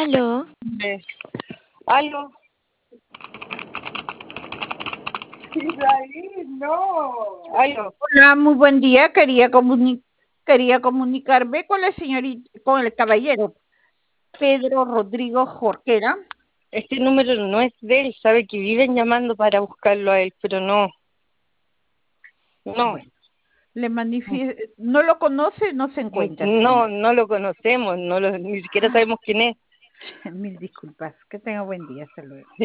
Aló. Eh, Algo. Isaí, no. Algo. Hola, muy buen día. Quería comunicarme con la señorita, con el caballero Pedro Rodrigo Jorquera. Este número no es de él, sabe que viven llamando para buscarlo a él, pero no. No. Bueno, le manifiesto, no lo conoce, no se encuentra. No, no lo conocemos, ni siquiera sabemos quién es. Mil disculpas. Que tenga buen día. Hasta luego.